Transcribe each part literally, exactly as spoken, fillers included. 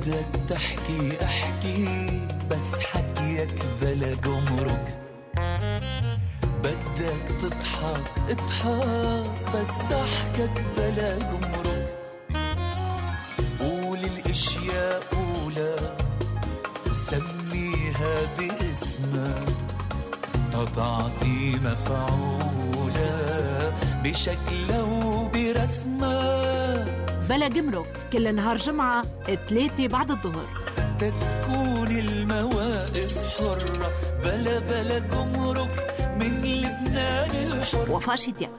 بدك تحكي احكي بس حكيك بلا جمرك، بدك تضحك اضحك بس ضحكك بلا جمرك، قول الاشياء قولها وسميها باسمها، تعطي مفعولة بشكلها وبرسمها. بلا جمرك كل نهار جمعة ثلاثة بعد الظهر، تتكون المواقف حرة بلا بلا جمرك من لبنان الحر. وفاء شتياء.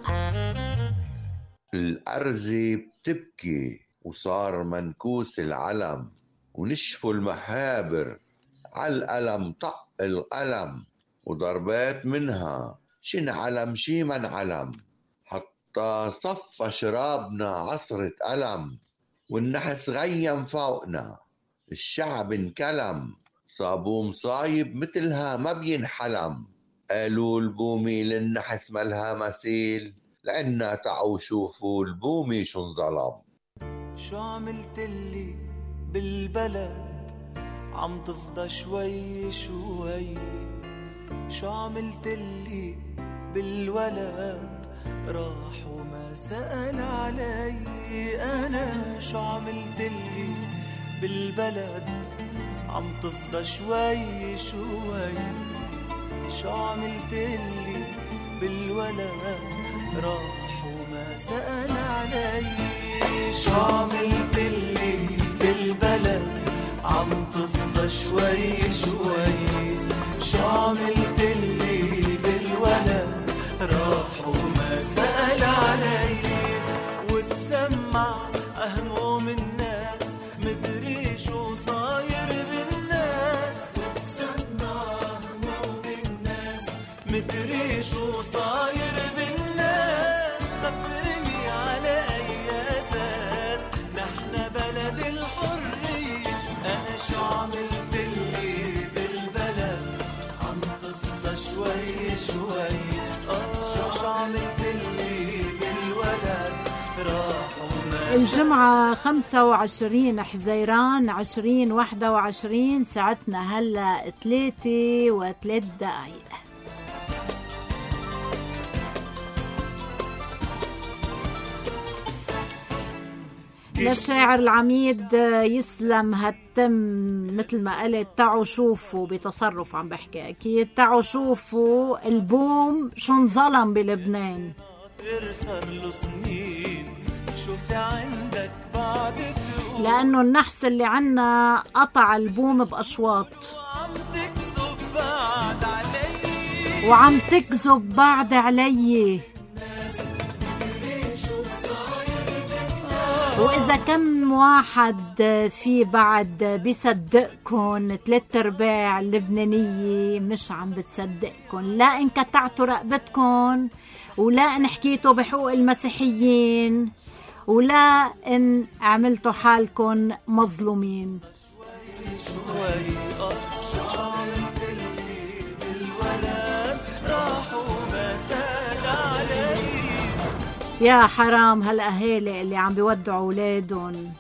الأرزة بتبكي وصار منكوس العلم، ونشفوا المحابر عالقلم طق القلم، وضربات منها شن علم شي من علم، حتى صفى شرابنا عصرة ألم، والنحس غيم فوقنا الشعب انكلم، صابو مصايب مثلها ما بينحلم، قالوا البومي للنحس ملها مثيل، لأنها تعوا شوفوا البومي شو انظلم. شو عملتلي بالبلد عم تفضى شوي شوي، شو عملتلي بالولد راح وما سأل علي، أنا شو عملتلي بالبلد عم تفضى شوي شوي، شو عملتلي بالولد راح وما سأل علي، شو عملتلي بالبلد عم تفضى شوي شوي، شو عملتلي بالولد راح وما سأل علي، وتسمع أهموم الناس مدري شو صاير بالناس، وتسمع أهموم الناس مدري شو صاير بالناس، خبرني على أي أساس نحن بلد الحرية، أنا شو عملتلي بالبلد عم تفضى شوي شوي، آه شو عملتلي بالولد راح وما. الجمعة خمسة وعشرين حزيران عشرين واحدة وعشرين، ساعتنا هلا ثلاثة وثلاث دقايق. للشاعر العميد يسلم هالتم مثل ما قلت، تعوا شوفوا بتصرف عم بحكي أكيد، تعوا شوفوا البوم شو انظلم بلبنان، لأنه النحس اللي عنا قطع البوم بأشواط وعم تكذب بعد علي، وإذا كم واحد في بعد بيصدقكن، ثلاث ارباع اللبنانية مش عم بتصدقكن، لا إن كتعتوا رقبتكن، ولا إن حكيتوا بحقوق المسيحيين، ولا إن عملتوا حالكن مظلومين. يا حرام هالأهالي اللي عم بيودعوا أولادهم.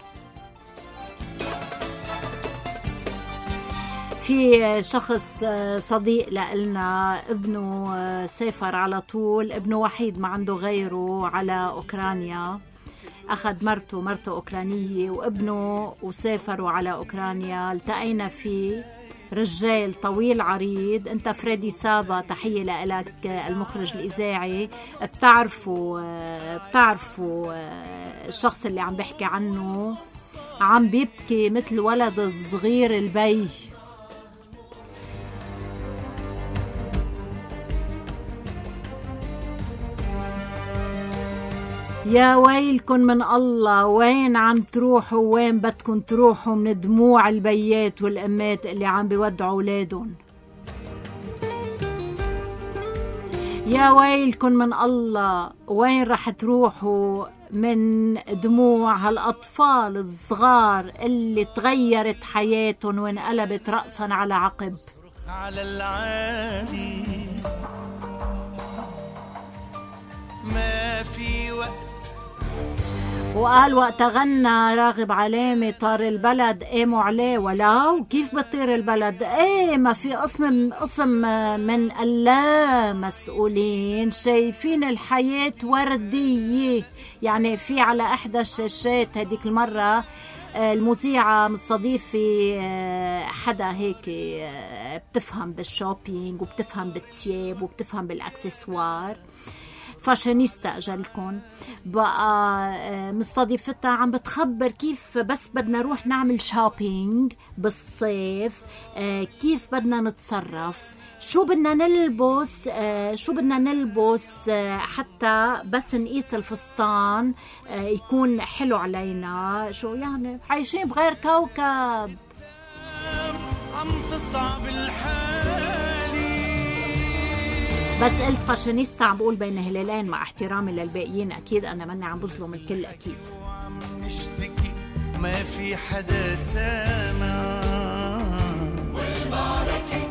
في شخص صديق لنا ابنه سافر على طول، ابنه وحيد ما عنده غيره على أوكرانيا، أخذ مرته مرته أوكرانية وابنه وسافروا على أوكرانيا. التقينا فيه رجال طويل عريض، انت فريدي سابا، تحية لك المخرج الإذاعي. بتعرفوا بتعرفوا الشخص اللي عم بحكي عنه، عم بيبكي مثل ولد الصغير البي. يا ويلكن من الله، وين عم تروحوا؟ وين بدكن تروحوا من دموع البيات والأمات اللي عم بيودعوا أولادهم؟ يا ويلكن من الله، وين رح تروحوا من دموع هالأطفال الصغار اللي تغيرت حياتهم وانقلبت رأسا على عقب؟ على العادي ما في وقت وقال وقت غنى راغب علامة طار البلد قاموا عليه ولو كيف بطير البلد؟ ايه ما في قسم قسم من اللا مسؤولين شايفين الحياة وردية. يعني في على احدى الشاشات هديك المرة المذيعة مستضيفة حدا هيك بتفهم بالشوبينج وبتفهم بالتياب وبتفهم بالاكسسوار، فاشينيستا أجلكم بقى مستضيفتها عم بتخبر كيف بس بدنا نروح نعمل شوبينج بالصيف كيف بدنا نتصرف، شو بدنا نلبس شو بدنا نلبس حتى بس نقيس الفستان يكون حلو علينا، شو يعني عايشين بغير كوكب. عم تصعب الحالي بس قلت فاشينيستا عم بقول بين هلالين مع احترامي للباقيين، اكيد انا مني عم بظلم الكل اكيد. وعم نشتكي ما في حدا سامع والمعركة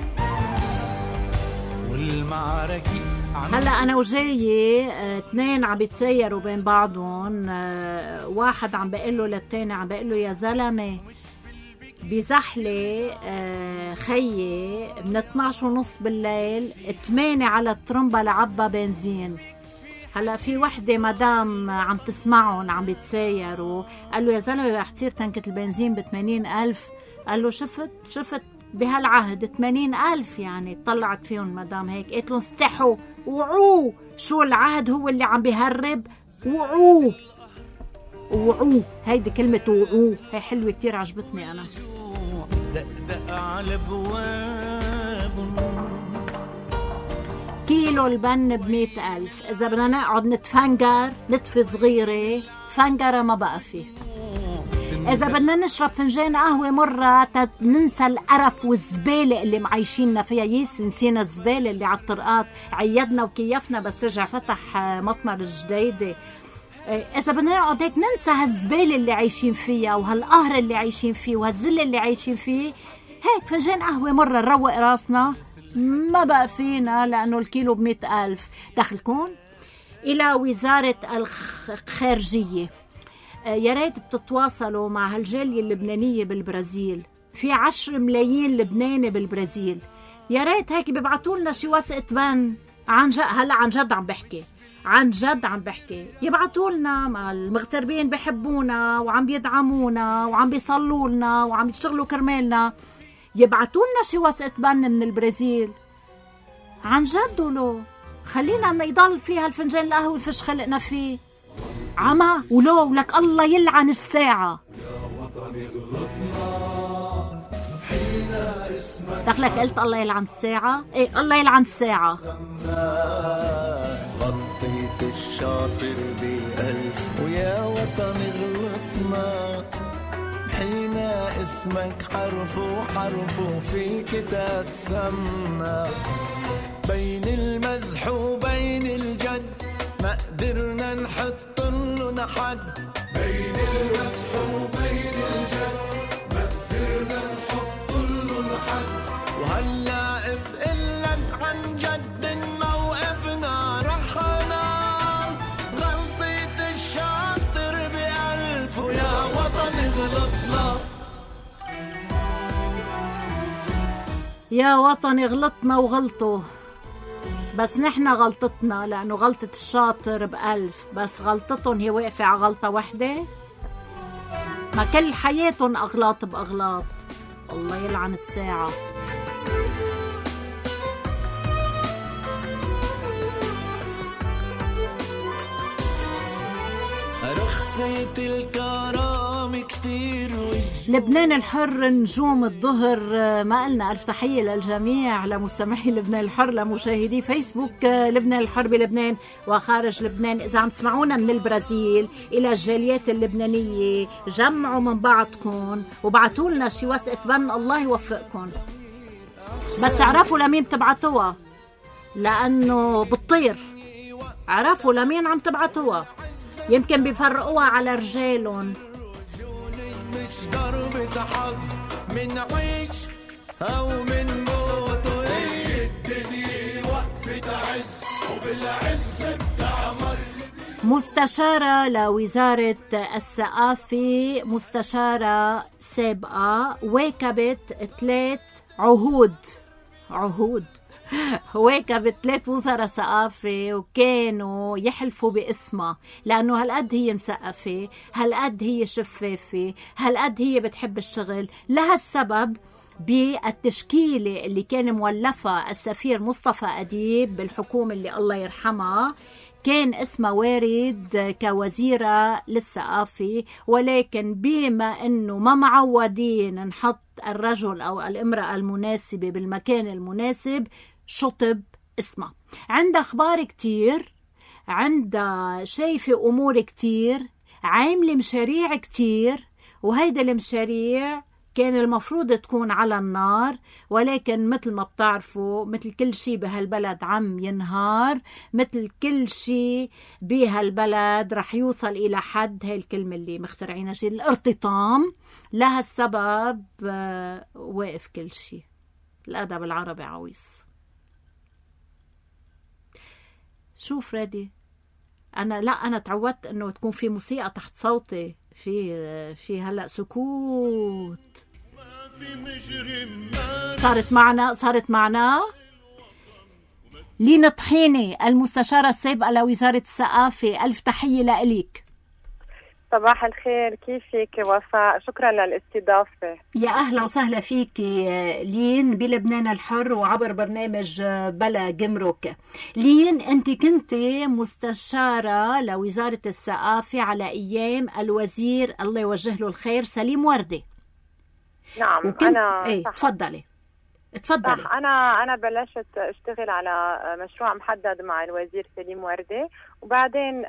والمعركة. هلا انا وجاي اثنين عم بيتسيروا بين بعضهم، اه واحد عم بقول له للتاني عم بقول له يا زلمه بزحلة آه خيي من اثنعش ونص بالليل ثمانية على الترمبة لعبة بنزين. هلا في وحدة مدام عم تسمعهم عم بيتسايروا قال له يا زلمة رح تصير تنكة البنزين بثمانين ألف. قال له شفت شفت بهالعهد ثمانين ألف يعني. طلعت فيهم مدام هيك قلت لهم استحوا وعوه، شو العهد هو اللي عم بيهرب؟ وعوه وعوه، هيدي كلمة وعوه هي حلوة كتير عجبتني أنا. دقدق على بواب كيلو البن بمئة ألف، إذا بدنا نقعد نتفنجر نتفي صغيرة فنجرة ما بقى فيه. إذا بدنا نشرب فنجان قهوة مرة ننسى القرف والزبالة اللي معيشيننا فيها. يس نسينا الزبالة اللي على الطرقات، عيدنا وكيفنا بس رجع فتح مطمر الجديدة. إذا بدنا نقعد هيك ننسى هالزبالة اللي عايشين فيها وهالقهر اللي عايشين فيه وهالذل اللي عايشين فيه، هيك فنجان قهوة مرة نروق راسنا ما بقى فينا لأنه الكيلو بمئة ألف. دخلكم إلى وزارة الخارجية، يا ريت بتتواصلوا مع هالجالية اللبنانية بالبرازيل، في عشر ملايين لبناني بالبرازيل، يا ريت هيك بيبعتوا لنا شي وثيقة بن عن جد. هلا عن جد عم بحكي عن جد عم بحكي، يبعتوا لنا مع المغتربين بيحبونا وعم بيدعمونا وعم بيصلوا لنا وعم يشتغلوا كرمالنا، يبعتوا لنا شي وثيقة بن من البرازيل عن جد. ولو خلينا ما يضل فيها الفنجان القهوة الفش خلقنا فيه عما ولو لك الله يلعن الساعة. دخلك قلت الله يلعن الساعة؟ ايه الله يلعن الساعة. غلطيت الشاطر بألف ويا وطن غلطنا، حينا اسمك حرف وحرف وفيك تسمى، بين المزح وبين الجد ما قدرنا نحط له حد، بين المزح وبين الجد ما قدرنا نحط له حد. وهلا بقلك عن جد موقفنا رحنا، غلطة الشاطر بألف ويا وطن غلطنا. يا وطن غلطنا وغلطوا، بس نحن غلطتنا لأنه غلطة الشاطر بألف، بس غلطتهم هي واقفة على غلطة وحدة. ما كل حياتهم أغلاط بأغلاط. الله يلعن الساعة. رخصة الكرام كتير وج... لبنان الحر نجوم الظهر، ما قلنا ألف تحية للجميع، لمستمعي لبنان الحر، لمشاهدي فيسبوك لبنان الحر بلبنان وخارج لبنان. إذا عم تسمعونا من البرازيل إلى الجاليات اللبنانية جمعوا من بعضكم وبعتوا لنا شي وثيقة بن الله يوفقكم، بس اعرفوا لمين بتبعتوها لأنه بتطير. عرفوا لمين عم تبعتوها، يمكن بيفرقوها على رجالهم. مش ضربة حظ من عيش أو من موت، هي الدنيا وقفة عز وبالعز بتعمر. مستشارة لوزارة الثقافة، مستشارة سابقة، واكبت ثلاث عهود عهود واكبت ثلاث وزراء ثقافة وكانوا يحلفوا باسمها، لأنه هالقد هي مثقفة، هالقد هي شفافة، هالقد هي بتحب الشغل. لهالسبب بالتشكيلة اللي كان مولفة السفير مصطفى أديب بالحكومة اللي الله يرحمها، كان اسمها وارد كوزيرة للثقافة، ولكن بما أنه ما معودين نحط الرجل أو الامرأة المناسبة بالمكان المناسب، شطب اسمها. عندها أخبار كتير، عندها شايفة أمور كتير، عاملة مشاريع كتير، وهيدا المشاريع كان المفروض تكون على النار، ولكن مثل ما بتعرفوا مثل كل شيء بهالبلد عم ينهار، مثل كل شيء بهالبلد رح يوصل إلى حد، هاي الكلمة اللي مخترعينها شيء، الارتطام. لهالسبب واقف كل شيء. الأدب العربي عويص. شو فريدي، أنا لا أنا تعودت إنه تكون في موسيقى تحت صوتي، في في هلا سكوت. صارت معنا صارت معنا لين طحيني، المستشارة السابقة لوزارة الثقافة. ألف تحية لإليك. صباح الخير، كيفك وفاء؟ شكرا للاستضافة. يا أهلا وسهلا فيك لين بلبنان الحر وعبر برنامج بلا جمرك. لين أنت كنت مستشارة لوزارة الثقافة على أيام الوزير الله يوجه له الخير سليم وردي. نعم وكنت... أنا ايه تفضلي تفضلي. صح. أنا أنا بلشت أشتغل على مشروع محدد مع الوزير سليم وردي، وبعدين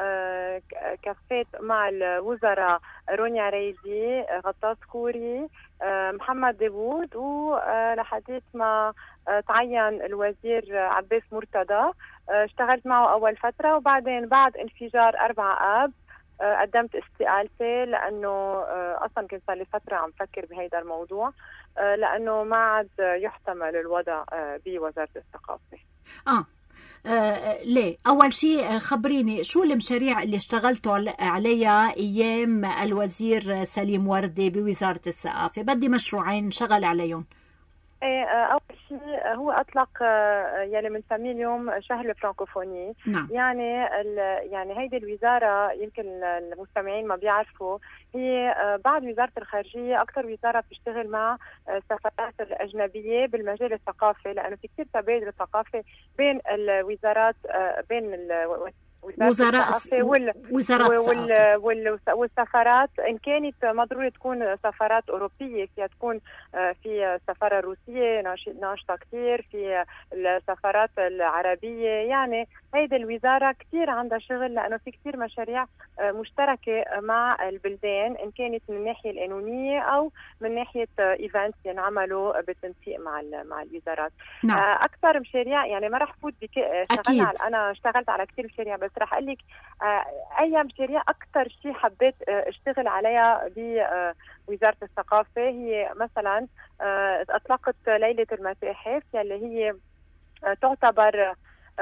كفيت مع الوزراء رونيا ريدي، غطاس كوري، محمد داوود، ولحديث ما تعين الوزير عباس مرتضى اشتغلت معه أول فترة، وبعدين بعد انفجار أربعة آب قدمت استقالتي، لأنه أصلا كنت صار لي فترة عم فكر بهيدا الموضوع، لأنه ما عاد يحتمل الوضع بوزارة الثقافة. آه. آه ليه؟ أول شيء خبريني شو المشاريع اللي اشتغلتوا عليها أيام الوزير سليم وردي بوزارة الثقافة؟ بدي مشروعين نشغل عليهم. أول شيء هو أطلق يلي بنسميه اليوم شهر الفرنكوفوني. نعم. يعني يعني هيدي الوزارة يمكن المستمعين ما بيعرفوا، هي بعد وزارة الخارجية أكثر وزارة بتشتغل مع السفارات الأجنبية بالمجال الثقافي، لأنه في كثير تبادل ثقافي بين الوزارات، بين ال وزراء وال... وال... وال... والسفارات، إن كانت ما ضروري تكون سفارات أوروبية، فيها تكون في السفارة الروسية ناشطة كتير، في السفارات العربية. يعني هيدي الوزارة كتير عندها شغل، لأنه في كتير مشاريع مشتركة مع البلدان، إن كانت من الناحية القانونية أو من ناحية إيفنتس ينعملوا بالتنسيق مع مع الوزارات. نعم. أكثر مشاريع يعني ما رح فوت بك... اشتغلنا على... أنا اشتغلت على كتير مشاريع، بس رح أقول لك أي مشاريع أكثر شيء حبيت اشتغل عليها بوزارة الثقافة. هي مثلا أطلقت ليلة المتاحف، يلي هي تعتبر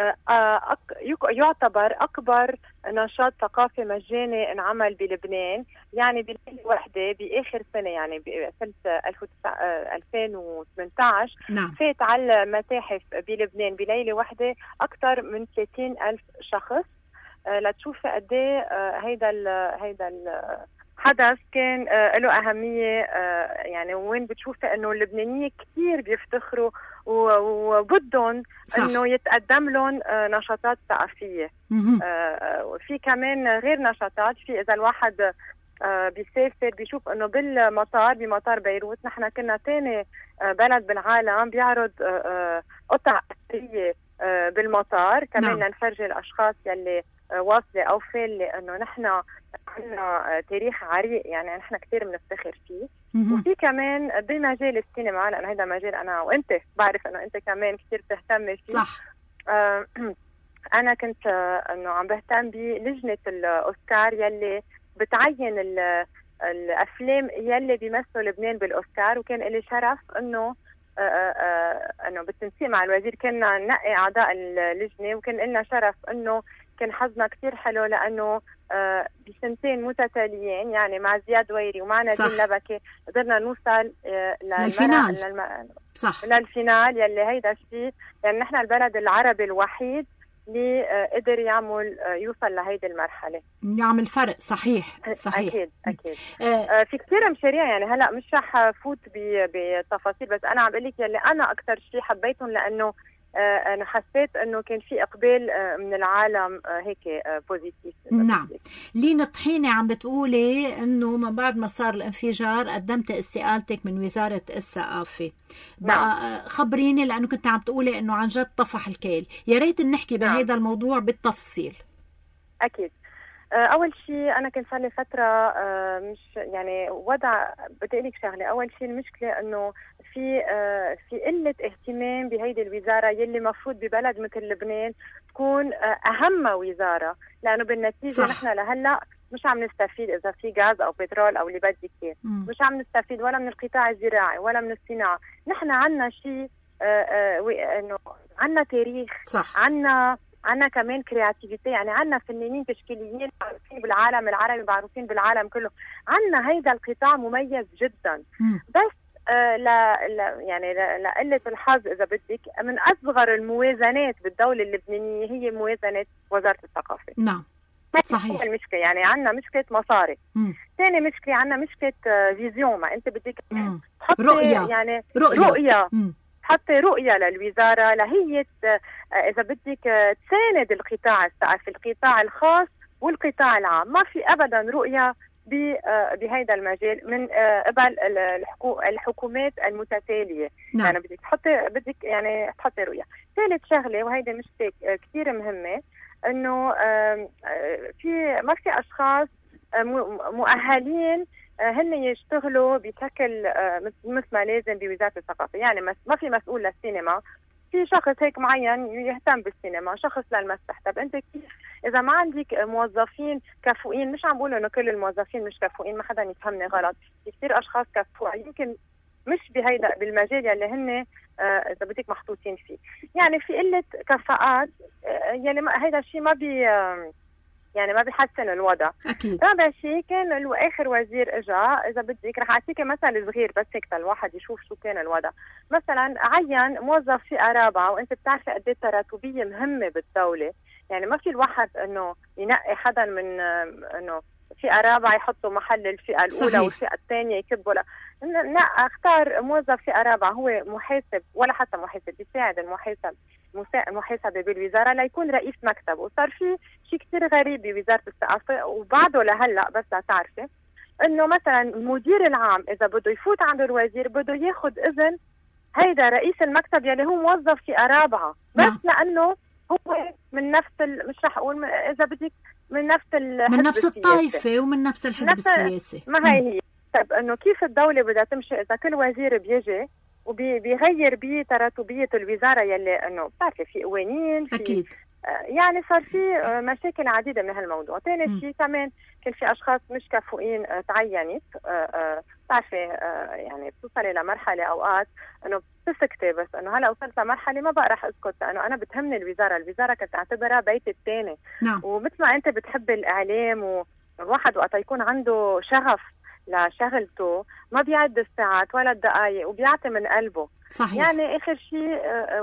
يعتبر أكبر نشاط ثقافي مجاني انعمل بلبنان. يعني بليلة واحدة بآخر سنة، يعني بسنة ألفين وثمانية عشر، نعم. فات على المتاحف بلبنان بليلة واحدة أكثر من ثلاثين ألف شخص. لتشوفي قد ايه هيدا ال هيدا الحدث كان له أهمية. يعني وين بتشوفي إنه اللبنانيين كتير بيفتخروا وبدهم إنه يتقدم لهم نشاطات ثقافية. في كمان غير نشاطات، في إذا الواحد بيسافر بيشوف إنه بالمطار، بمطار بيروت، نحن كنا تاني بلد بالعالم بيعرض قطع أثرية بالمطار، كمان نعم. نفرجي الأشخاص يلي واصلة أو فالة إنه نحن عندنا تاريخ عريق، يعني نحن كتير بنفتخر فيه. وفي كمان بمجال السينما، لأنه هذا مجال أنا وأنت بعرف إنه أنت كمان كتير تهتم فيه. صح. آه أنا كنت آه إنه عم بهتم بلجنة الأوسكار يلي بتعين الأفلام يلي بيمثلوا لبنان بالأوسكار، وكان لي شرف إنه آه آه إنه بالتنسيق مع الوزير كنا ننقي أعضاء اللجنة، وكان لنا شرف إنه كان حظنا كتير حلو لأنه آه بسنتين متتاليين يعني مع زياد ويري ومع نادين لبكي قدرنا نوصل آه للفينال للم... صح للفينال يلي هيدا الشيء يعني نحن البلد العربي الوحيد اللي آه قدر يعمل آه يوصل لهيدي المرحلة يعمل فرق. صحيح صحيح أكيد أكيد آه في كتير مشاريع يعني هلأ مش رح فوت بتفاصيل بس أنا عم بقلك يلي أنا أكتر شيء حبيتهم لأنه آه أنا حسيت أنه كان في إقبال آه من العالم آه هيك آه بوزيتيف. نعم. لينا طحينة عم بتقولي أنه من بعد ما صار الانفجار قدمت استقالتك من وزارة الثقافة. بقى نعم. خبريني لأنه كنت عم تقولي أنه عن جد طفح الكيل، يا ريت نحكي نعم. بهذا الموضوع بالتفصيل. أكيد. أول شيء أنا كنت صار لي فترة مش يعني وضع بدي لك شغلة. أول شيء المشكلة إنه في في قلة اهتمام بهيدي الوزارة يلي مفروض ببلد مثل لبنان تكون أهم وزارة، لأنه بالنتيجة نحن لهلا مش عم نستفيد إذا في غاز أو بترول أو اللي بدك إياه، مش عم نستفيد ولا من القطاع الزراعي ولا من الصناعة. نحن عنا شيء إنه عنا تاريخ، عنا عنا كمان كرياتيفيتي، يعني عنا فنانين تشكيليين معروفين بالعالم العربي معروفين بالعالم كله. عنا هيدا القطاع مميز جدا. م. بس آه لا, لا يعني لقلة الحظ إذا بدك من أصغر الموازنات بالدولة اللبنانية هي موازنة وزارة الثقافة. نعم صحيح. المشكلة يعني عنا مشكلة مصاري. ثاني مشكلة عنا مشكلة آه فيزيون، ما أنت بدك تحطي رؤية يعني رؤية, رؤية. حطي رؤية للوزارة لهي إذا بدك تساند القطاع الثقافي القطاع الخاص والقطاع العام. ما في أبدا رؤية بهذا المجال من قبل الحكومات المتتالية. نعم. يعني بدك تحطي بدك يعني تحطي رؤية. ثالث شغلة وهيدا مشكلة كتير مهمة إنه في ما في أشخاص مؤهلين هن يشتغلوا بشكل مثل ما لازم بوزارة الثقافة. يعني ما في مسؤول للسينما، في شخص هيك معين يهتم بالسينما، شخص للمسرح. طب انت كيف اذا ما عندك موظفين كفؤين؟ مش عم بقول انه كل الموظفين مش كفؤين، ما حدا يفهمني غلط، في كثير اشخاص كفؤ يمكن مش بهيدا بالمجال يلي هن اذا بدك محطوطين فيه. يعني في قلة كفاءات يلي هيدا الشيء ما بي يعني ما بيحسن الوضع. أكيد. رابع شيء كان آخر وزير اجى إذا بدك رح أعطيك مثل صغير بس هيك الواحد يشوف شو كان الوضع. مثلا عين موظف فئة رابعة، وأنت بتعرفي قد ايه التراتبية مهمة بالدولة. يعني ما في الواحد إنه ينقي حدا من إنه فئة رابعة يحطوا محل الفئة الأولى صحيح. والفئة الثانية يكبوا. لا لا اختار موظف فئة رابعة هو محاسب ولا حتى محاسب بيساعد المحاسب المحاسبة بالوزارة ليكون رئيس مكتب. وصار في شيء كتير غريب بوزارة الثقافة وبعده لهلا بس لا تعرفي انه مثلا المدير العام اذا بده يفوت عند الوزير بده ياخد اذن هيدا رئيس المكتب يلي هو موظف فئة رابعة بس نعم. لانه هو من نفس ال... مش رح اقول اذا بدك من نفس الحزب من نفس الطائفة ومن نفس الحزب نفس... السياسي. ما هي هي. طب انه كيف الدولة بدها تمشي اذا كل وزير بيجي وبيغير بيه تراتبية الوزارة يلي انه بتعرفي في قوانين في أكيد. آه يعني صار في آه مشاكل عديدة من هالموضوع. ثاني شيء كمان كان في اشخاص مش كفؤين آه تعينت آه بتعرفي آه يعني بتوصلي لمرحلة اوقات انه بتسكتي بس انه هلا وصلت لمرحلة ما بقى رح اسكت لانه انا بتهمني الوزارة. الوزارة كنت اعتبرها بيتي الثاني. نعم. ومثل ما انت بتحب الاعلام والواحد وقت يكون عنده شغف لشغلته ما بيعد الساعات ولا الدقائق وبيعطي من قلبه. صحيح. يعني آخر شيء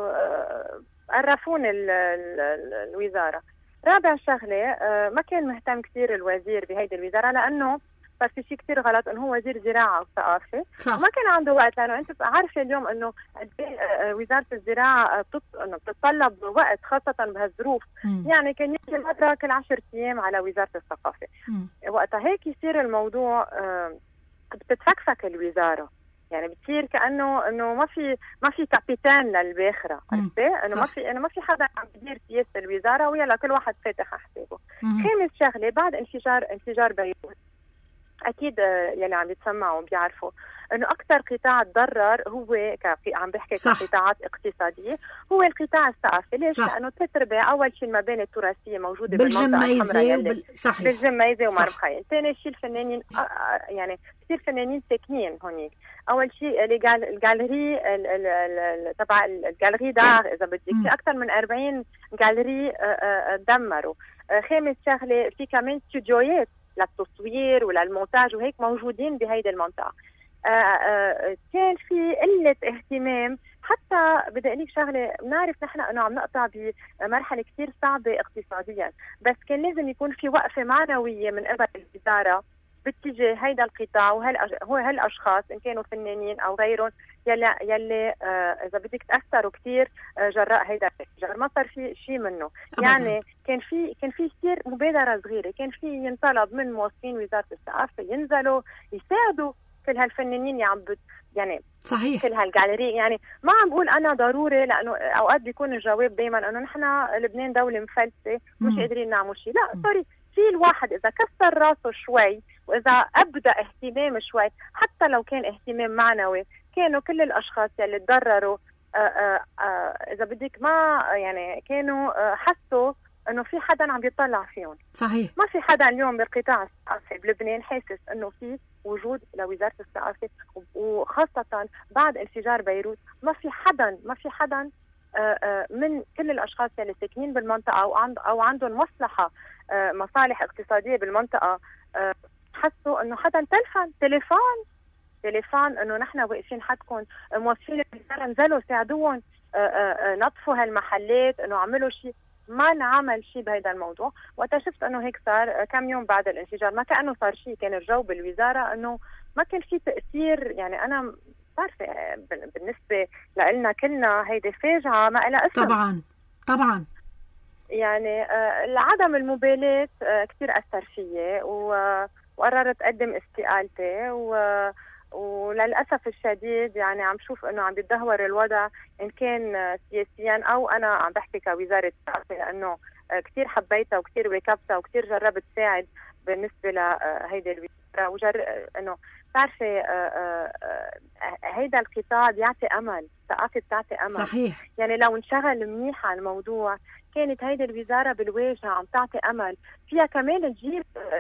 عرفون الوزارة. رابع شغلة ما كان مهتم كثير الوزير بهيدي الوزارة لأنه صار في شيء كثير غلط انه هو وزير زراعة وثقافة وما كان عنده وقت. لأنه أنت عارفة اليوم انه وزارة الزراعة بتتطلب وقت خاصة بهالظروف. يعني كان يجي مرة كل عشر أيام على وزارة الثقافة. وقتها هيك يصير الموضوع بتتفكفك الوزارة. يعني بتصير كأنه انه ما في ما في كابيتان للباخرة. عرفتي انه ما في انه ما في حدا عم يدير سياسة الوزارة ويلا كل واحد فاتح حسابه. خامس شغلة بعد انفجار انفجار بيروت اكيد يلي عم يتسمعوا بيعرفوا انه اكثر قطاع تضرر هو كفي عم بحكي كقطاعات اقتصاديه هو القطاع الثقافي. ليش؟ صح. لانه ثلاث ارباع اول شيء المباني التراثيه موجوده بالمنطقه الحمراء وبال... صحيح بالجميزه ومرم خيل. ثاني شيء الفنانين يعني كثير فنانين ساكنين هونيك. اول شيء الجاليري تبع الجاليري دار اذا بدك في اكثر من أربعين جاليري دمروا. خامس شغله في كمان استوديوهات للتصوير وللمونتاج وهيك موجودين بهيدي المنطقه. آآ آآ كان في قله اهتمام. حتى بدي اقول لك شغله، بنعرف نحن انه عم نقطع بمرحله كثير صعبه اقتصاديا، بس كان لازم يكون في وقفه معنويه من قبل الوزاره باتجاه هيدا القطاع وهو هالاشخاص ان كانوا فنانين او غيرهم يلي يلي اذا بدك تاثروا كثير جراء هيدا الانفجار. ما صار في شيء منه أبداً. يعني كان في كان في كثير مبادره صغيره، كان في ينطلب من موظفين وزاره الثقافه ينزلوا يساعدوا كل هالفنانين عم يعني صحيح كل هالجاليري. يعني ما عم بقول انا ضروري، لانه اوقات بيكون الجواب دائما انه نحن لبنان دوله مفلسه مش قادرين نعمل شيء. لا سوري، في الواحد اذا كسر راسه شوي واذا ابدا اهتمام شوي، حتى لو كان اهتمام معنوي، كانوا كل الاشخاص اللي تضرروا اذا بدك ما يعني كانوا حسوا انه في حدا عم يطلع فيهم. صحيح. ما في حدا اليوم بالقطاع الثقافي بلبنان حاسس انه في وجود لوزاره الثقافه، وخاصه بعد انفجار بيروت ما في حدا ما في حدا من كل الاشخاص اللي ساكنين بالمنطقه او او عندهم مصلحه مصالح اقتصاديه بالمنطقه حسوا انه حدا تلفن تليفون تليفون انه نحن واقفين حدكم، موظفين الوزاره نزلوا ساعدوهم، نظفوا هالمحلات، انه عملوا شيء. ما نعمل شيء بهذا الموضوع. وقتها شفت انه هيك صار كم يوم بعد الانفجار ما كانه صار شيء، كان الجو بالوزاره انه ما كان في تاثير. يعني انا بعرفه بالنسبه لنا كلنا هيدي فاجعه ما لها اسم. طبعا طبعا. يعني عدم المبالاه كثير اثر فيي وقررت اقدم استقالتي، و وللأسف الشديد يعني عم شوف انه عم بيتدهور الوضع ان كان سياسيا او انا عم بحكي كوزارة الثقافة، لانه كثير حبيتها وكثير واكبتها وكثير جربت ساعد بالنسبة لهيدي الوزارة، وجر انه بتعرفي هيدا القطاع بيعطي امل، الثقافة بتعطي امل. صحيح. يعني لو انشغل منيح على الموضوع كانت هيدي الوزارة بالواجهة عم تعطي امل، فيها كمان تجيب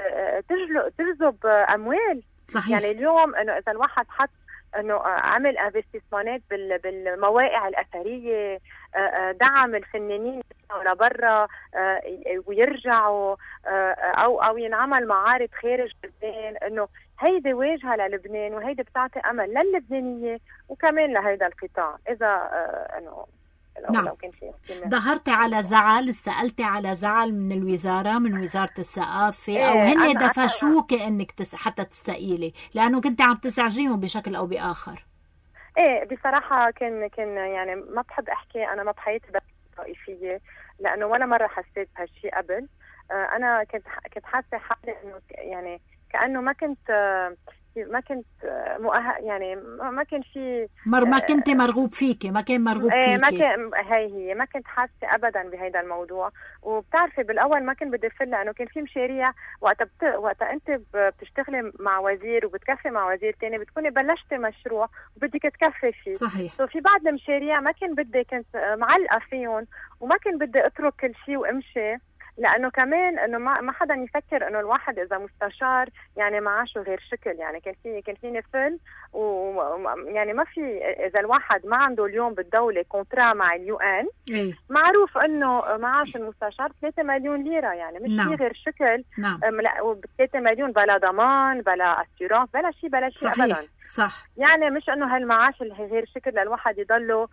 تجذب اموال. صحيح. يعني اليوم انه اذا الواحد حط انه عمل انفستيسمونات بالمواقع الاثريه، دعم الفنانين لبرا ويرجعوا، او او ينعمل معارض خارج لبنان، انه هيدي واجهه للبنان وهيدي بتعطي امل للبنانيه وكمان لهيدا القطاع. اذا انه نعم. لو كان في ظهرتي على زعل، استقلتي على زعل من الوزارة، من وزارة الثقافة، إيه أو هن دفشوك إنك تس... حتى تستقيلي لأنه كنت عم تزعجيهم بشكل أو بآخر؟ إيه بصراحة كان كان يعني ما بحب أحكي أنا ما بحياتي بس طائفية، لأنه ولا مرة حسيت بهالشيء قبل. آه أنا كنت كنت حاسة حالي إنه يعني كأنه ما كنت آه ما كنت مؤه... يعني ما كان في مر ما كنت مرغوب فيكي، ما كان مرغوب فيكي. ايه ما كان هي هي ما كنت حاسه ابدا بهذا الموضوع. وبتعرفي بالاول ما كنت بدي افل لانه كان في مشاريع وقت بت... وقت انت بتشتغلي مع وزير وبتكفي مع وزير ثاني بتكوني بلشتي مشروع وبدك تكفي فيه. صحيح. في بعض المشاريع ما كان بدي كنت معلقه فيهم وما كان بدي اترك كل شيء وامشي، لانه كمان انه ما ما حدا يفكر انه الواحد اذا مستشار يعني معاشه غير شكل. يعني كان في كان فيني فل ويعني ما في اذا الواحد ما عنده اليوم بالدوله كونترا مع اليو ان إيه؟ معروف انه معاش المستشار ثلاثة مليون ليره، يعني مش نعم. في غير شكل. نعم. ثلاثة مليون بلا ضمان بلا اسيورانس بلا شيء بلا شيء ابدا. صح. يعني مش انه هالمعاش اللي غير شكل للواحد يضله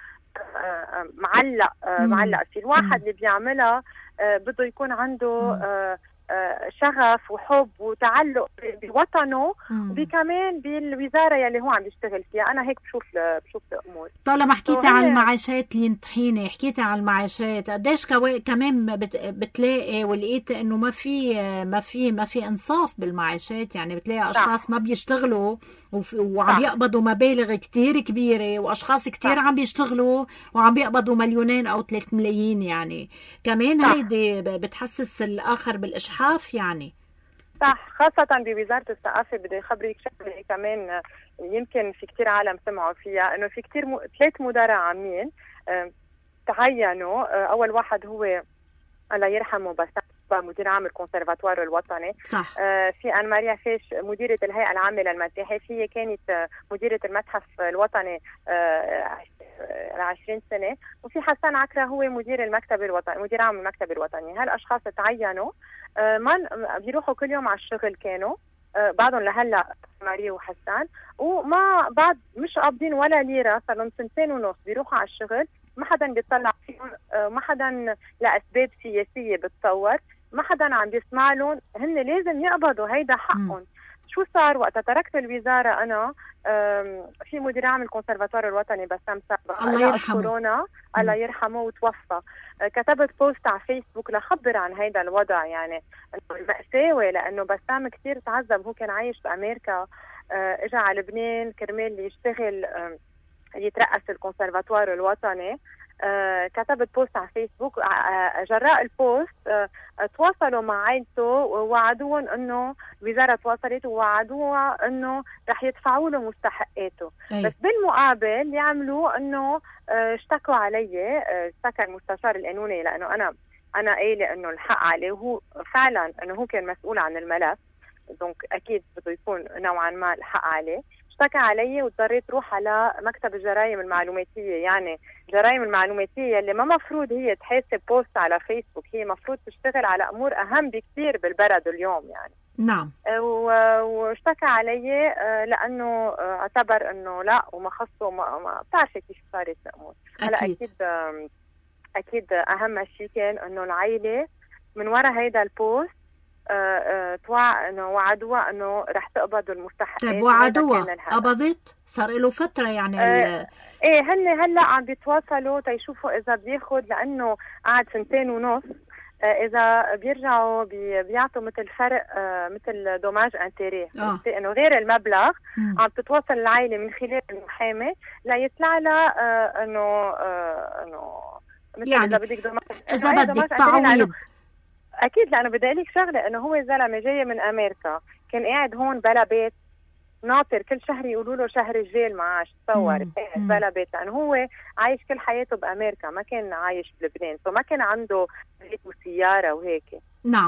معلق معلق فيه. الواحد مم. اللي بيعملها بده يكون عنده شغف وحب وتعلق بوطنه وكمان بالوزاره يلي هو عم يشتغل فيها. انا هيك بشوف بشوف الامور. طالما حكيتي عن المعاشات اللي طحينه، حكيتي عن المعاشات، قديش كمان بتلاقي ولقيت انه ما في ما في ما في انصاف بالمعاشات. يعني بتلاقي اشخاص ما بيشتغلوا وعم يقبضوا مبالغ كتير كبيره، واشخاص كتير عم بيشتغلوا وعم بيقبضوا مليونين او ثلاثة ملايين. يعني كمان هيدي بتحسس الاخر بالاشحاف. يعني صح، خاصة بوزارة الثقافة. بدي خبرك شغلة كمان يمكن في كتير عالم سمعوا فيها، انه في كتير م... ثلاث مدراء عامين اه... تعينوا. اه... اول واحد هو الله يرحمه بس مدير عام الكونسرفاتوار الوطني. صح. آه في أن ماريا فيش مديرة الهيئة العامة للمتاحف، هي كانت آه مديرة المتحف الوطني آه عشرين سنة. وفي حسان عكرة هو مدير المكتب الوطني، مدير عام المكتب الوطني. هالأشخاص تعينوا آه من بيروحوا كل يوم على الشغل، كانوا آه بعضهم لهلا ماريا وحسان، وما بعد مش قابضين ولا ليرة، صار لهم سنتين ونص بيروحوا على الشغل، ما حدا بيطلع فيهم، ما حدا لأسباب سياسية بتصور، ما حدا عم بيسمع لهم، هن لازم يقبضوا، هيدا حقهم. شو صار وقت تركت الوزارة أنا؟ في مدير عام الكونسرفاتوار الوطني بسام سابا، الله يرحمه، كورونا الله يرحمه وتوفى. كتبت بوست على فيسبوك لخبر عن هيدا الوضع، يعني المأساوي، لأنه بسام كتير تعذب. هو كان عايش بأمريكا، اجى على لبنان كرمال يشتغل يترأس الكونسرفاتوار الوطني. آه كتبت بوست على فيسبوك. آه جراء البوست آه تواصلوا مع عائلته ووعدوهم انه الوزاره تواصلت ووعدوها انه رح يدفعوا له مستحقاته. أي. بس بالمقابل اللي عملوه انه آه اشتكوا علي، آه اشتكى المستشار القانوني، لانه انا انا قايله انه الحق عليه، وهو فعلا انه هو كان مسؤول عن الملف، دونك اكيد بده يكون نوعا ما الحق عليه. اشتكى علي واضطريت روح على مكتب الجرائم المعلوماتية. يعني الجرائم المعلوماتية اللي ما مفروض هي تحاسب بوست على فيسبوك، هي مفروض تشتغل على أمور أهم بكثير بالبلد اليوم يعني. نعم. واشتكى علي لأنه اعتبر أنه لا وما خصه، ما, ما بتعرفي كيف صارت الأمور. هلا أكيد أكيد أهم شيء كان أنه العائلة من وراء هيدا البوست أه أه توع انه وعدوها انه رح تقبض المستحقات. طيب وعدوها قبضت؟ صار له فتره يعني. أه ايه هن هلا عم بيتواصلوا تيشوفوا اذا بياخد، لانه قعد سنتين ونص. أه اذا بيرجعوا بي بيعطوا مثل فرق، أه مثل دوماج انتيري، آه. انه غير المبلغ. م. عم تتواصل العائله من خلال المحامي ليطلع لها أه انه أه انه مثل يعني اذا بدك دوماج، اذا بدك تعويض. اكيد، لانه بدي اقول لك شغله، انه هو زلمه جاي من امريكا، كان قاعد هون بلا بيت، ناطر كل شهر يقولوا له شهر الجيل معاش. تصور قاعد بلا بيت، لانه هو عايش كل حياته بامريكا، ما كان عايش بلبنان، فما كان عنده بيت وسياره وهيك. نعم.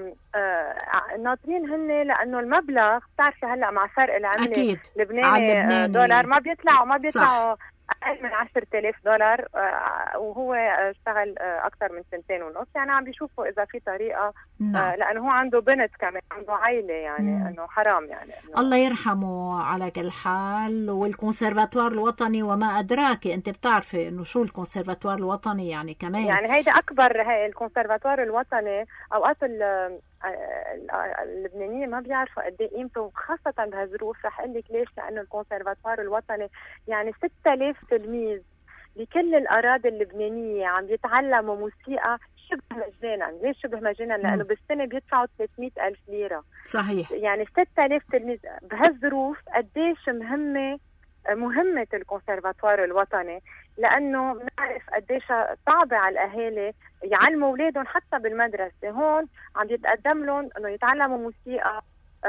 ناطرين هن لانه المبلغ بتعرفي هلا مع فرق العمله لبناني دولار ما بيطلعوا ما بيطلعوا أقل من عشرة آلاف دولار. آه وهو اشتغل آه أكثر من سنتين ونص. يعني عم بيشوفوا إذا في طريقة. نعم. آه لأنه هو عنده بنت كمان، عنده عائلة، يعني مم. أنه حرام يعني إنه الله يرحمه على كل حال. والكونسرفاتوار الوطني وما أدراك، أنت بتعرفي إنه شو الكونسرفاتوار الوطني يعني كمان. يعني هيدا أكبر، هاي الكونسرفاتوار الوطني أوقات اللبنانيين ما بيعرفوا قد ايه قيمته، وخاصة بهالظروف. رح اقول لك ليش، لأنه الكونسرفاتوار الوطني يعني ستة آلاف تلميذ بكل الأراضي اللبنانية عم بيتعلموا موسيقى شبه مجانا. ليش شبه مجانا؟ لأنه بالسنة بيدفعوا ثلاثمئة ألف ليرة. صحيح. يعني ستة آلاف تلميذ بهالظروف. قديش مهمة مهمة الكونسرفاتوار الوطني، لأنه بنعرف قديش صعبة على الأهالي يعلموا أولادهم حتى بالمدرسة. هون عم يتقدم لهم إنه يتعلموا موسيقى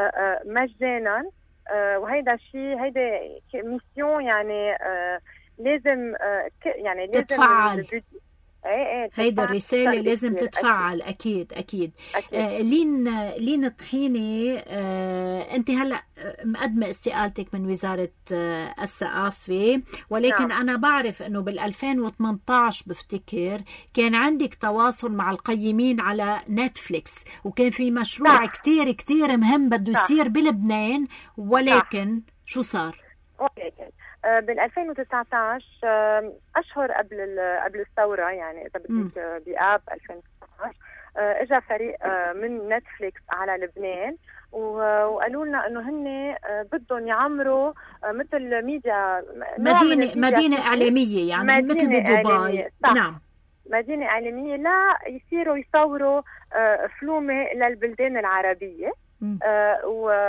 مجانا، وهيدا شيء، هيدا ميسيون يعني لازم يعني لازم تتفعل. ايه ايه هيدا الرسالة لازم تتفعل. أكيد أكيد, أكيد. آه لين لين طحيني، آه أنت هلأ مقدمة استقالتك من وزارة آه الثقافة، ولكن نعم. أنا بعرف أنه بالألفين وثمانية عشر بفتكر كان عندك تواصل مع القيمين على نتفليكس، وكان في مشروع نعم. كتير كتير مهم بده يصير بلبنان، ولكن نعم. شو صار؟ ولكن بال ألفين وتسعة عشر اشهر قبل قبل الثوره، يعني اذا بدك بآب ألفين وتسعة عشر اجى فريق من نتفليكس على لبنان وقالوا لنا انه هن بدهم يعمروا مثل ميديا مدينه مدينه اعلاميه، يعني مثل بدبي. نعم، مدينه اعلاميه لا يصيروا يصوروا فلومه للبلدان العربيه. آه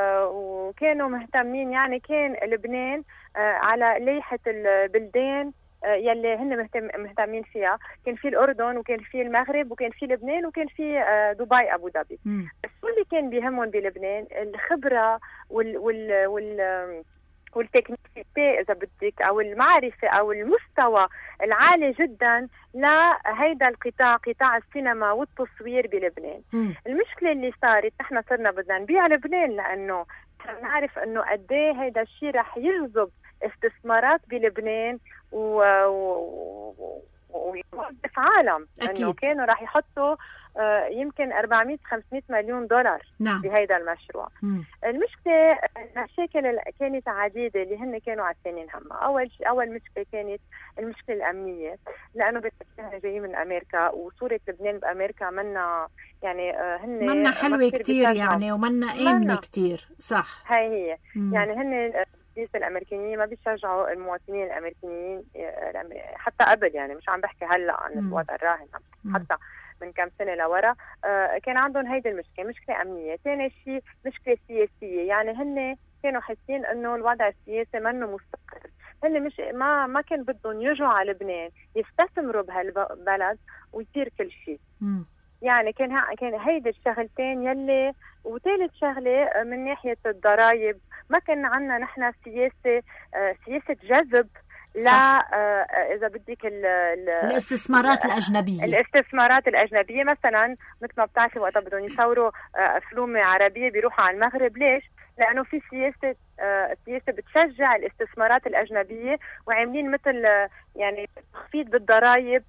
وكانوا مهتمين، يعني كان لبنان آه على لائحة البلدان يلي هن مهتم مهتمين فيها. كان في الأردن وكان في المغرب وكان في لبنان وكان في دبي أبو ظبي. بس اللي كان بيهمهم بلبنان الخبرة وال وال وال والتكنيكية إذا بدك أو المعرفة أو المستوى العالي جدا لهيدا القطاع، قطاع السينما والتصوير بلبنان. م. المشكلة اللي صارت نحن صرنا بدنا نبيع لبنان لأنه نعرف أنه قديه هيدا الشيء رح يجذب استثمارات بلبنان و... و... ويوظف عالم. أنه كانوا رح يحطوا آه يمكن أربعمية خمسمية مليون دولار. نعم. بهيدا المشروع. مم. المشكلة المشاكل كانت عديدة اللي هن كانوا عارفين همها. أول شيء أول مشكلة كانت المشكلة الأمنية، لأنه بتحسنا جايين من أمريكا وصورة لبنان بأمريكا منا يعني آه هن منا حلوة كتير يعني ومنا آمنة كتير. صح. هاي هي. مم. يعني هن السياسة الأمريكيين ما بيشجعوا المواطنين الأمريكيين حتى قبل، يعني مش عم بحكي هلا عن الوضع الراهن، حتى من كم سنة لورا آه كان عندهم هيدي المشكلة، مشكلة أمنية. ثاني شيء مشكلة سياسية، يعني هن كانوا حاسين إنه الوضع السياسي منه مستقر. هن مش ما ما كان بدهم يجوا على لبنان يستثمروا بهالبلد ويصير كل شيء. يعني كان ها كان هيدي الشغلتين يلي. وثالث شغلة من ناحية الضرائب ما كان عندنا نحن سياسة آه سياسة جذب لا آه إذا بدك ال ال الاستثمارات الأجنبية. الاستثمارات الأجنبية مثلا مثل ما بتعرفي وقت بدهم يصوروا آه أفلام عربية بيروحوا على المغرب. ليش؟ لأنه في سياسة آه سياسة بتشجع الاستثمارات الأجنبية وعاملين مثل آه يعني تخفيض بالضرائب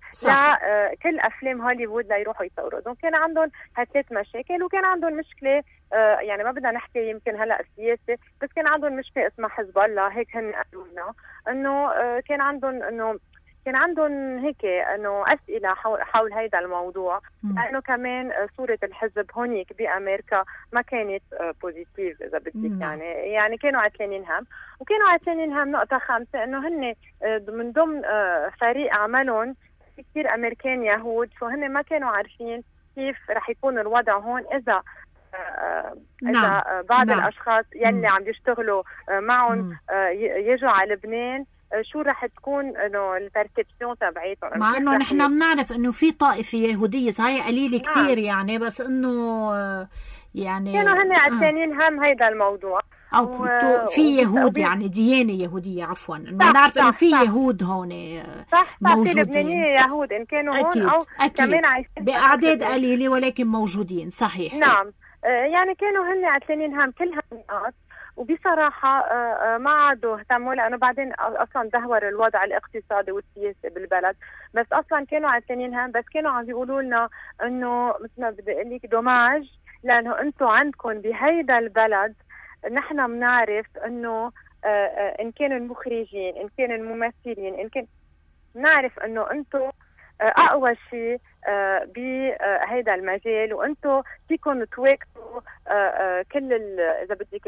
لكل آه أفلام هوليوود ليروحوا يصوروا. دون كان عندهم هالثلاث مشاكل، وكان عندهم مشكلة آه يعني ما بدنا نحكي يمكن هلا السياسة، بس كان عندهم مشكلة اسمها حزب الله. هيك هن قالوا لنا انه آه كان عندهم انه كان عندهم هيك انه اسئله حول, حول هيدا الموضوع، لانه كمان صوره الحزب هونيك بامريكا ما كانت بوزيتيف اذا بدك. يعني يعني كانوا عتلانين هم، وكانوا عتلانين هم نقطه خامسه انه هن من ضمن فريق عملهم في كثير امريكان يهود، فهن ما كانوا عارفين كيف رح يكون الوضع هون اذا إذا نعم. بعض نعم. الأشخاص يلي عم يشتغلوا معهم يجوا على لبنان شو رح تكون انه البرسبشن تبعيتهم. مع انه نحن بنعرف انه في طائفه يهوديه صحيح قليله نعم. كتير يعني، بس انه يعني كانوا هن عتانين هم هيدا الموضوع او و... في يهود يعني ديانه يهوديه عفوا انه بنعرف انه في يهود هون صح موجودين. في لبنانيه يهود ان كانوا أكيد. هون او أكيد. كمان عايشين باعداد قليله ولكن موجودين. صحيح. نعم. يعني كانوا هن عتلانين هم كل هالنقاط، وبصراحة ما عادوا اهتموا لأنه بعدين أصلا دهور الوضع الاقتصادي والسياسي بالبلد. بس أصلا كانوا عتلانين هم، بس كانوا عم بيقولوا لنا إنه مثل ما بدي أقول لك دوماج، لأنه أنتم عندكم بهيدا البلد نحن بنعرف إنه إن كانوا المخرجين إن كانوا الممثلين إن كان نعرف إنه أنتم أقوى شيء بهيدا المجال، وأنتم فيكم تواكبوا كل إذا بدك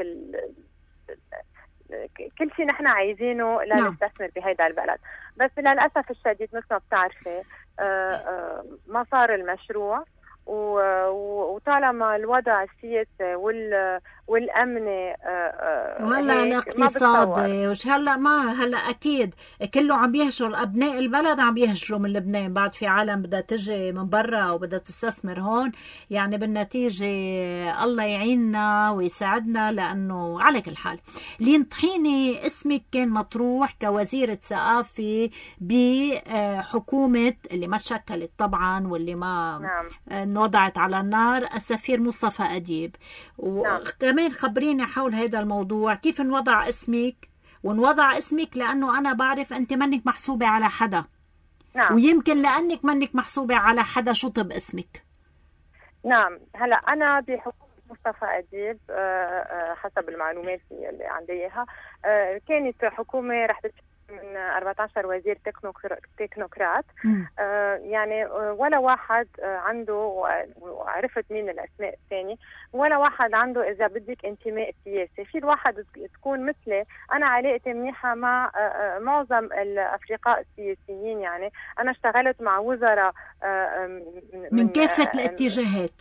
كل شيء نحن عايزينه لنستثمر بهيدا البلد. بس للأسف الشديد مثل ما بتعرفي ما صار المشروع، وطالما الوضع السياسي وال والامني وهلا الاقتصادي وش هلا ما هلا اكيد كله عم يهجر ابناء البلد، عم يهجروا من لبنان. بعد في عالم بدها تجي من برا وبدها تستثمر هون، يعني بالنتيجه الله يعيننا ويساعدنا. لانه على كل حال لين طحيني اسمك كان مطروح كوزيره ثقافه بحكومه اللي ما تشكلت طبعا واللي ما نعم. وضعت على النار السفير مصطفى أديب. وكمان خبريني حول هذا الموضوع، كيف انوضع اسمك وانوضع اسمك؟ لأنه أنا بعرف أنت منك محسوبة على حدا. نعم. ويمكن لأنك منك محسوبة على حدا شطب اسمك. نعم. هلأ أنا بحكومة مصطفى أديب حسب المعلومات اللي عندي إياها كانت حكومة رح من أربعة عشر وزير تكنوقراط. آه يعني ولا واحد عنده، وعرفت مين الأسماء الثاني، ولا واحد عنده إذا بدك انتماء سياسي. في الواحد تكون مثلي، أنا علاقتي منيحة مع آه معظم الأفرقاء السياسيين. يعني أنا اشتغلت مع وزراء آه من, من كافة آه الاتجاهات.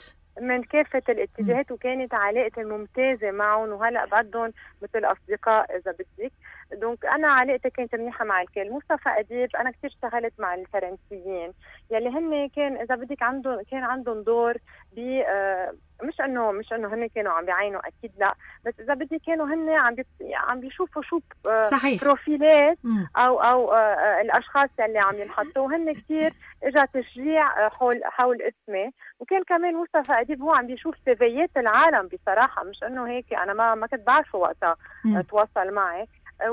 من كافة الاتجاهات، وكانت علاقتي ممتازة معهم، وهلأ بعدهم مثل أصدقاء إذا بدك. دونك أنا علاقتي كانت منيحة مع الكل. مصطفى أديب أنا كتير اشتغلت مع الفرنسيين يلي هن كان إذا بدك عندهم كان عندهم دور ب آه مش انه مش انه هن كانوا عم بيعينوا، اكيد لا، بس اذا بدي كانوا هن عم بي عم بيشوفوا شو صحيح. بروفيلات او او آه الاشخاص اللي عم ينحطوا. هن كثير اجى تشجيع حول حول اسمي، وكان كمان مصطفى اديب هو عم بيشوف سيفيات العالم بصراحه، مش انه هيك انا ما ما كنت بعرفه وقتها تواصل معي.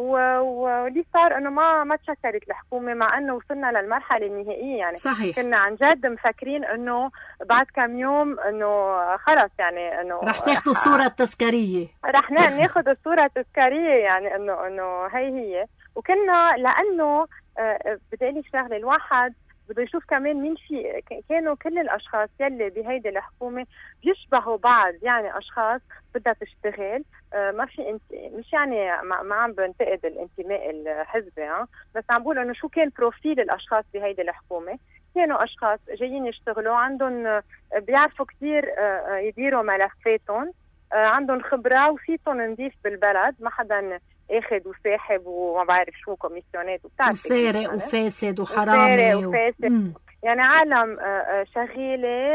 واللي صار انه ما ما تشكرت الحكومه مع انه وصلنا للمرحله النهائيه يعني. صحيح. كنا عن جد مفكرين انه بعد كم يوم انه خلص يعني انه رح تاخذوا الصوره التذكاريه، رح ناخذ الصوره التذكاريه يعني انه انه هي هي. وكنا لانه بدي لك شغله، الواحد بده يشوف كمان مين في كانوا كل الاشخاص يلي بهيدي الحكومه بيشبهوا بعض، يعني اشخاص بدها تشتغل. آه ما في انت مش يعني ما, ما عم بنتقد الانتماء الحزبي، ها بس عم بقول انه شو كان بروفيل الاشخاص بهيدي الحكومه. كانوا اشخاص جايين يشتغلوا، عندهم بيعرفوا كثير آه يديروا ملفاتهم، آه عندهم خبره وصيتهم نظيف بالبلد، ما حدا اخذ وساحب وما بعرف شو كوميسيونات وبتعرف وسارق يعني. وفاسد وحرامي وسارق وفاسد و... يعني عالم شغيله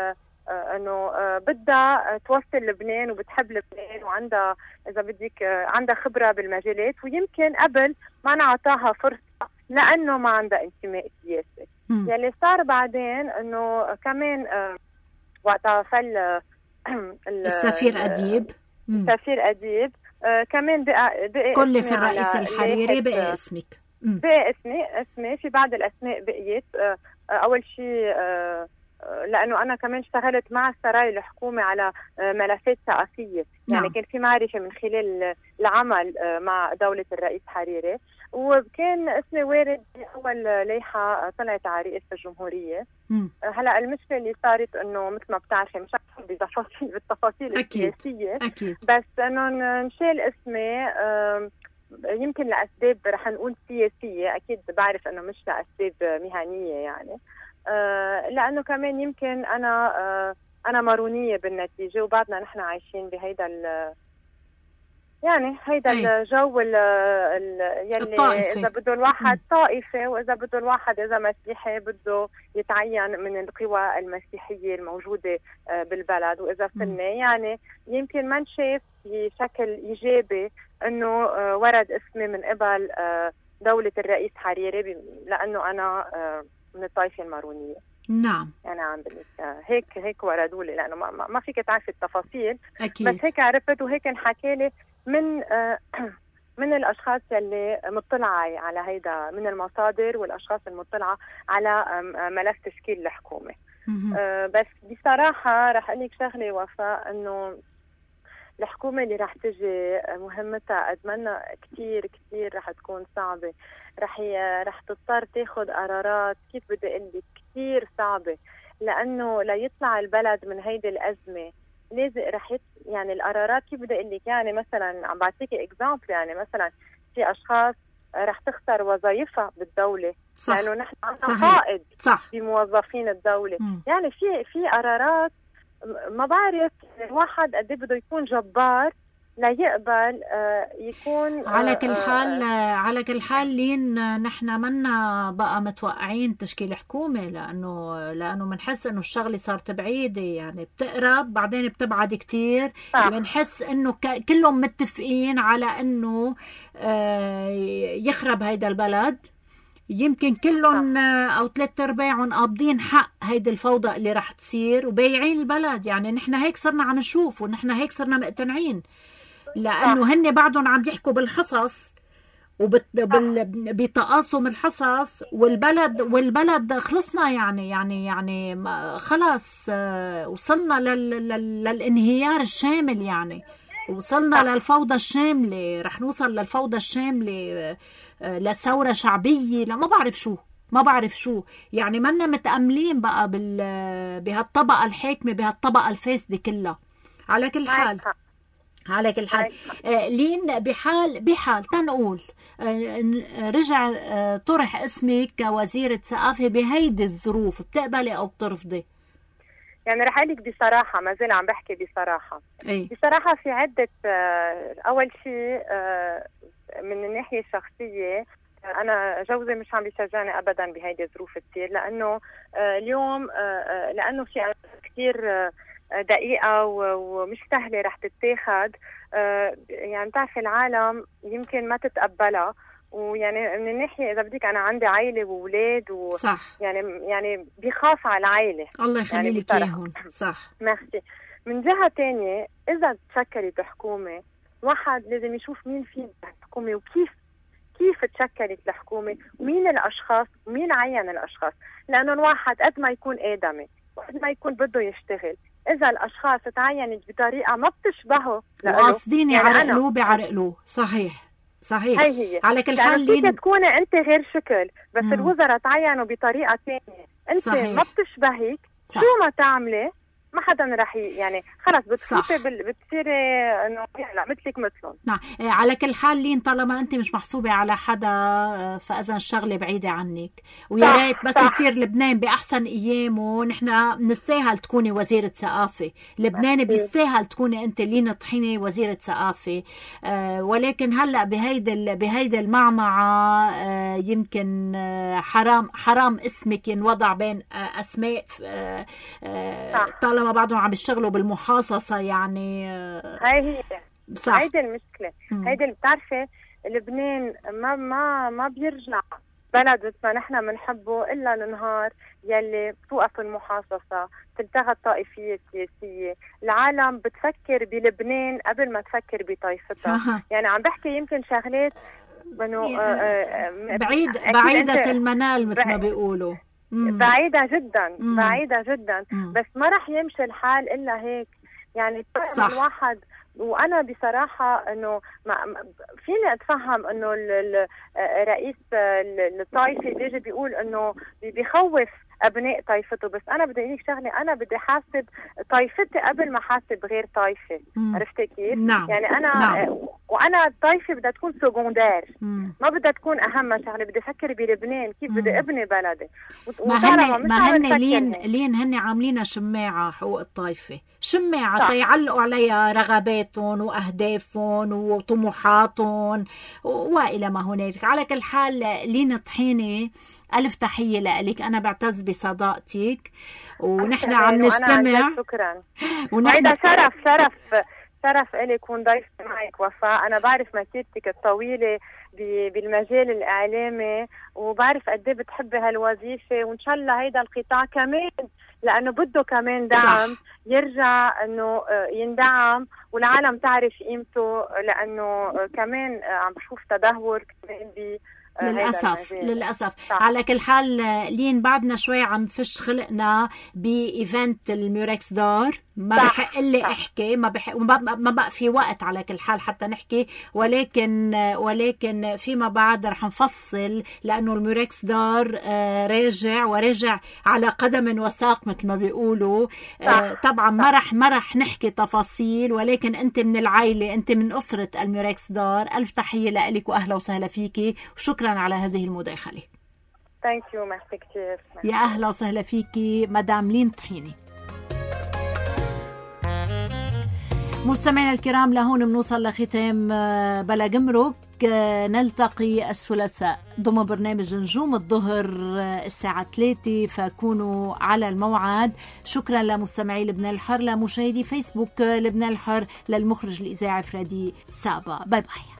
انه بدها توصل لبنان وبتحب لبنان وعندها اذا بدك عندها خبره بالمجالات، ويمكن قبل ما نعطاها فرصه لانه ما عندها انتماء سياسي. يلي صار بعدين انه كمان وقتها فل السفير اديب السفير اديب آه كمان بقى بقى كل في الرئيس الحريري بقى اسمك بقى اسمي اسمي في بعض الاسماء بقيت آه اول شيء آه لانه انا كمان اشتغلت مع السراي الحكومي على آه ملفات ثقافيه. يعني نعم. كان في معرفه من خلال العمل آه مع دوله الرئيس حريري، وكان اسمي وارد اول لائحه طلعت على رئاسه الجمهوريه. آه هلا المشكله اللي صارت انه مثل ما بتعرفي مش بتفاصيل بالتفاصيل السياسيه، أكيد. بس انه نشال اسمي آه يمكن لاسباب رح نقول سياسيه، اكيد بعرف انه مش لاسباب مهنيه يعني. آه لانه كمان يمكن انا آه انا مارونيه بالنتيجه، وبعدنا نحن عايشين بهيدا ال يعني هيدا أي. الجو ال يلي الطائفة. اذا بده الواحد طائفه، واذا بده الواحد اذا مسيحي بده يتعين من القوى المسيحيه الموجوده آه بالبلد. واذا فينا يعني يمكن ما نشاف بشكل ايجابي انه آه ورد اسمي من قبل آه دوله الرئيس حريري، لانه انا آه من الطائفه المارونيه. نعم. انا عم بقول هيك هيك وردوا لي، لانه ما, ما فيك تعرفي التفاصيل. أكيد. بس هيك عرفت، وهيك انحكى لي من آه من الاشخاص اللي مطلعه على هيدا، من المصادر والاشخاص المطلعه على آه ملف تشكيل الحكومه. آه بس بصراحه رح اقول لك شغله وفاء، انه الحكومه اللي رح تجي مهمتها اتمنى كثير كثير رح تكون صعبه، رح رح تضطر تاخذ قرارات كيف بدي اقول لك كثير صعبه، لانه ليطلع البلد من هيدي الازمه لازم رح يت... يعني القرارات كيف بدي اقول لك. يعني مثلا عم بعطيكي اكزامبل، يعني مثلا في اشخاص رح تخسر وظائفها بالدوله، صح. لانه نحن عندنا فائض في موظفين الدوله. م. يعني في في قرارات ما بعرف الواحد قد ايه بده يكون جبار ليقبل آه يكون على كل حال. آه على كل حال لين نحن منا بقى متوقعين تشكيل حكومه، لانه لانه بنحس انه الشغله صارت بعيده، يعني بتقرب بعدين بتبعد كتير. بنحس انه كلهم متفقين على انه آه يخرب هيدا البلد، يمكن كلهم او ثلاث ارباعهم قابضين حق هيدي الفوضى اللي رح تصير وبايعين البلد. يعني نحن هيك صرنا عم نشوف، ونحن هيك صرنا مقتنعين، لانه هن بعدهم عم يحكوا بالحصص وبتقاسم الحصص، والبلد والبلد خلصنا يعني يعني يعني خلاص وصلنا لل للانهيار الشامل، يعني وصلنا للفوضى الشامله، رح نوصل للفوضى الشامله، لثوره شعبيه، لا ما بعرف شو ما بعرف شو يعني. منا متأملين بقى بال بهالطبقه الحاكمه، بهالطبقه الفاسده كلها. على كل حال على كل حال آه لين بحال بحال تنقول آه رجع آه طرح اسمك كوزيرة ثقافة بهيدي الظروف، بتقبلي او بترفضي؟ يعني رح أقول لك بصراحة، ما زال عم بحكي بصراحة. أي. بصراحة في عدة. أول شيء من الناحية الشخصية، أنا جوزي مش عم بيشجعني أبدا بهيدي الظروف كتير، لأنه اليوم لأنه في كتير دقيقة ومش سهلة رح تتاخد. يعني تعرف العالم يمكن ما تتقبلها، ويعني من الناحية إذا بدك أنا عندي عائلة وأولاد و صح. يعني يعني بيخاف على العائلة. الله يخلي لك إياهم. صح. ميرسي. من جهة تانية إذا تشكلت حكومة، واحد لازم يشوف مين في الحكومة وكيف كيف تشكلت الحكومة ومين الأشخاص ومين عين الأشخاص، لأنه الواحد قد ما يكون آدمي وقد ما يكون بده يشتغل، إذا الأشخاص تعينت بطريقة ما بتشبهه وقاصدين يعرقلوه بيعرقلوه. صحيح صحيح. هي هي. على كل حال فيك تكوني أنت غير شكل، بس مم. الوزراء تعينوا بطريقة تانية أنت صحيح. ما بتشبهك. صح. شو ما تعملي ما حدا رح يعني خلص بتفوتي بال... بتصيري انه لا مثلك مثلهم. نعم. على كل حال لين طالما انت مش محسوبه على حدا فاذا الشغله بعيده عنك، ويا ريت بس صح. يصير لبنان باحسن ايامه. نحن نستاهل تكوني وزيره ثقافه، لبنان بيستاهل تكوني انت لين طحينه وزيره ثقافه. آه ولكن هلا بهيدا بهيدا المعمعه آه يمكن آه حرام حرام اسمك ينوضع بين آه اسماء آه آه طالما بعضهم عم يشتغلوا بالمحاصصة. يعني هاي هي صح. هيدي المشكلة. هيدي اللي بتعرفي لبنان ما ما ما بيرجع بلد مثل ما نحن بنحبه إلا النهار يلي بتوقف المحاصصة، تلتغى الطائفية السياسية. العالم بتفكر بلبنان قبل ما تفكر بطائفتها. يعني عم بحكي يمكن شغلات انه بعيد بعيدة المنال مثل ما بيقولوا. مم. بعيدة جدا. مم. بعيدة جدا. مم. بس ما رح يمشي الحال إلا هيك. يعني الواحد، وأنا بصراحة أنه فيني أتفهم أنه الرئيس الطائفي بيجي بيقول أنه بيخوف أبناء طائفته، بس أنا بدي أقولك شغلة، أنا بدي حاسب طائفتي قبل ما حاسب غير طائفة. عرفتي كيف؟ نعم. يعني أنا نعم. وأنا الطائفة بدها تكون سكوندير، ما بدها تكون أهم شغلة. بدي أفكر بلبنان كيف بدي أبني بلدي. ما هن ما هن لين لين هن عاملين شماعة حقوق الطائفة، شماعة تيعلقوا عليها رغباتهم وأهدافهم وطموحاتهم وإلى ما هنالك. على كل حال لين طحينة، ألف تحية لك. أنا بعتز بصداقتك ونحن عم نجتمع. شكرا. ونحن شرف شرف شرف إلي يكون ضيفة معك وفاء. أنا بعرف مسيرتك الطويلة بالمجال الإعلامي، وبعرف قد ايه بتحبي هالوظيفة، وإن شاء الله هيدا القطاع كمان لأنه بده كمان دعم. صح. يرجع إنه يندعم والعالم تعرف قيمته، لأنه كمان عم بشوف تدهور كمان ب للأسف للأسف. صح. على كل حال لين بعدنا شوي عم فش خلقنا بإيفنت الميوركس دار، ما بحق لي احكي، ما بحق ما بقى في وقت على كل حال حتى نحكي، ولكن ولكن فيما بعد رح نفصل، لأنه الميوركس دار راجع وراجع على قدم وساق مثل ما بيقولوا. طبعا ما رح ما رح نحكي تفاصيل، ولكن انت من العائلة، انت من أسرة الميوركس دار. ألف تحية لك وأهلا وسهلا فيكي، وشكرا على هذه المداخلة. ثانك يو. ميرسي كثير. يا أهلا وسهلا فيكي مدام لين طحيني. مستمعينا الكرام، لهون بنوصل لختام بلا جمرك. نلتقي الثلاثاء ضمن برنامج نجوم الظهر الساعة ثلاثة، فكونوا على الموعد. شكرا لمستمعي لبنان الحر، لمشاهدي فيسبوك لبنان الحر، للمخرج الإذاعي فريدي سابا. باي باي.